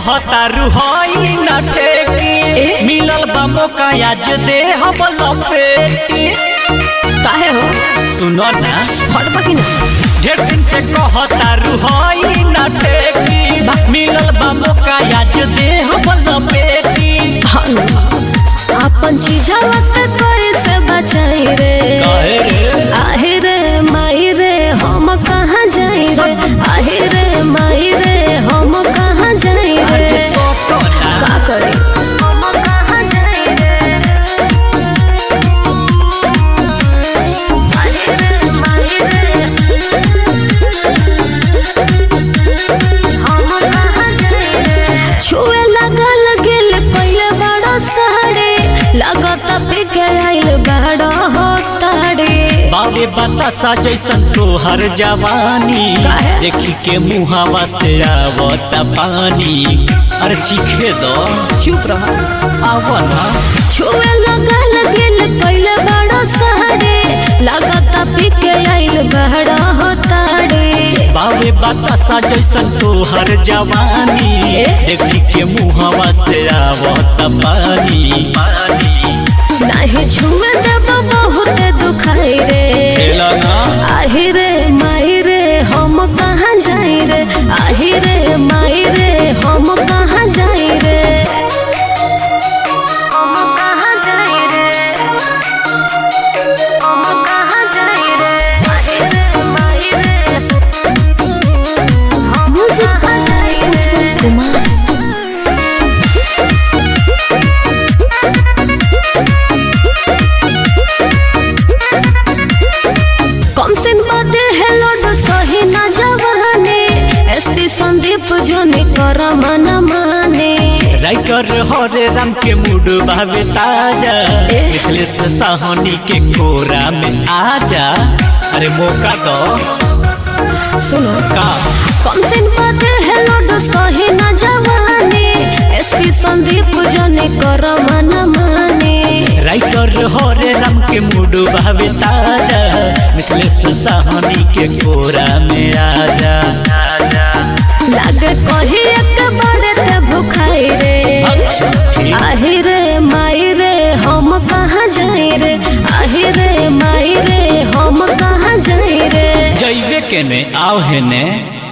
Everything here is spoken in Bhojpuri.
कहता रुहई न ठेकी मिलल बा मौका आज दे हम लपेटी काहे हो सुनो ना फट बाकी ना ढेर दिन से कहता रुहई न ठेकी मिलल बा मौका आज दे हम लपेटी अपन चीजवा के कैसे बचाई रे काहे रे आहे रे माई रे हम कहाँ जाई रे आहे रे माई रे हम कहाँ जाई रे का करे हम कहाँ जाई रे आहे रे माई रे हम कहाँ जाई रे छुए लगल गेल पहिले बड़ा साड़े लगत पिके आइल बड़ा होताड़े बाबे बतासा जैसन तोहर जवानी देखी के मुहावा से आवत पानी अरे चीखे दो चुप रह आवना छुए लगल गेल पहिले बड़ा साड़े लगत पिके आइल बड़ा होताड़े बाबे बतासा जैसन तोहर जवानी देखी के मुहावा से आवत पानी नहीं छुए जब बहुत दुखाई रे आही रे माई रे हम कहाँ जाई रे आही रे माई रे हम कहाँ जाई रे हम कहाँ जाई रे हम कहाँ जाई रे आही रे माई रे हम कहाँ जाई रे कुमार कमसिन बाटे हेलो सही ना जवाने एसपी संदीप जोने कर मन माने राइटर हरे राम के मूड भावे ताजा मिथिलेश साहनी के कोरा में आजा अरे मौका दो सुनो का कमसिन बाटे हेलो सही ना जवाने एसपी संदीप जोने कर मन माने राइटर हरे राम के मूड भावे ताजा मिथिलेश साहनी के कोरा में आजा लागे कही एक बारे ते भुखाई रे आही रे माई रे हम कहाँ जाई रे आही रे माई रे हम कहाँ जाई रे जइबे केने आओ हेने